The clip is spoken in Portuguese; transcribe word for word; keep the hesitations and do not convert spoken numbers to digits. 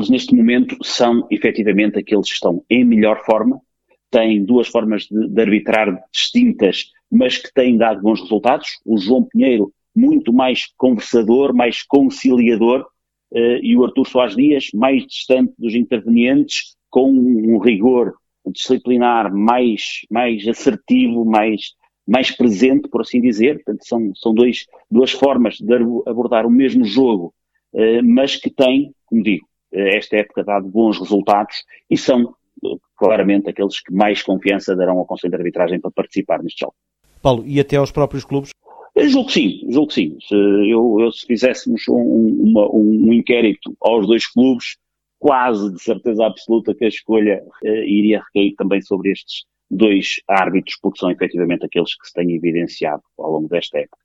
árbitros neste momento são efetivamente aqueles que estão em melhor forma, têm duas formas de, de arbitrar distintas, mas que têm dado bons resultados. O João Pinheiro, muito mais conversador, mais conciliador, eh, e o Artur Soares Dias, mais distante dos intervenientes, com um rigor disciplinar mais, mais assertivo, mais, mais presente, por assim dizer. Portanto, são, são dois, duas formas de abordar o mesmo jogo, eh, mas que têm, como digo, esta época dado bons resultados e são claramente aqueles que mais confiança darão ao Conselho de Arbitragem para participar neste jogo. Paulo, e até aos próprios clubes? Eu julgo que sim, julgo que sim. Se, eu, eu, se fizéssemos um, uma, um inquérito aos dois clubes, quase de certeza absoluta que a escolha eh, iria recair também sobre estes dois árbitros, porque são efetivamente aqueles que se têm evidenciado ao longo desta época.